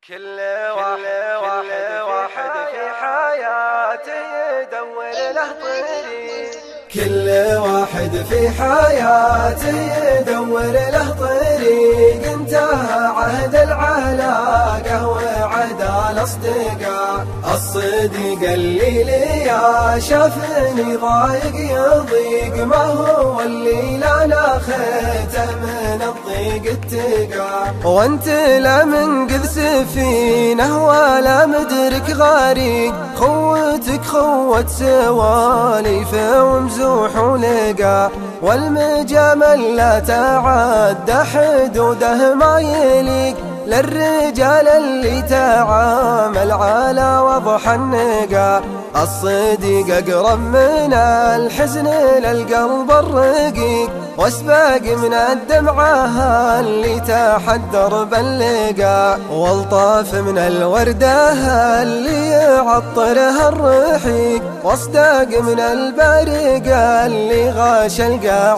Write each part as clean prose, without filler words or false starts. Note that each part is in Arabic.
كل واحد في حياته يدور له طريق، كل واحد في حياته يدور له طريق. انتهى عهد العلاقة وعهد الأصدقاء، الصديق اللي ليا شافني ضايق يضيق، ما هو اللي لا ناخته من الضيق اتقى. وانت لا منقذ سفينه ولا مدرك غريق، خوتك خوة سواليف ومزوح ولقى، والمجامل لا تعدى حدوده ما يليق، للرجال اللي تعامل على وضح النقا. الصديق أقرب من الحزن للقلب الرقيق، واسباق من الدمعة اللي تحدر باللقا، والطاف من الوردة اللي يعطرها الرحيق، واصداق من البارق اللي غاش القاع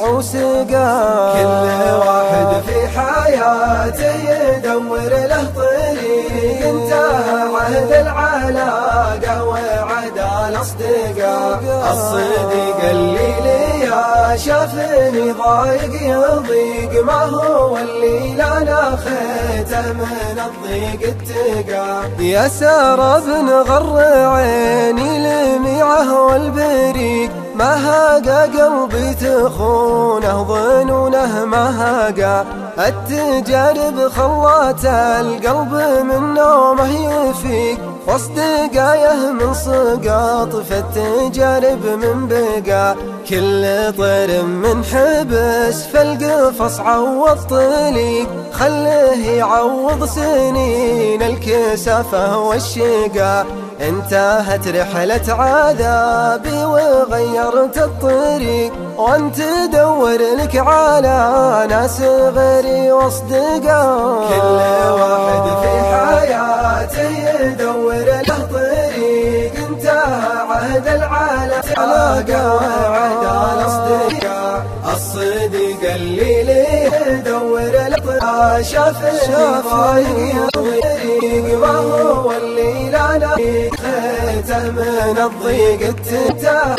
وسقا. كل واحد في حياته يدور له طريق، انتهى عهد العلاقة وعهد الأصدقاء، الصديق اللي ليا شافني ضايق يضيق، ما هو اللي لا ناخته من الضيق اتقى. يا سراب غر عيني لميعه والبريق، ما هاقى قلبي تخونه ظنونه ما هاقى، التجارب خلات القلب من نومه يفيق، واصدقايه من سقاط فالتجارب من بقى. كل طير من حبس فالقفص عوض طليق، خليه يعوض سنين الكسافة والشقا. انتهت رحلة عذابي وغيرت الطريق، وانت تدور لك على ناس غيري واصدقاء. كل واحد في حياته يدور له طريق، انتهى عهد العلاقة وعهد الأصدقاء، الصديق اللي ليه يدور له طريق، شافني ضايق يضيق، ما هو اللي لا ناخته من الضيق اتقى.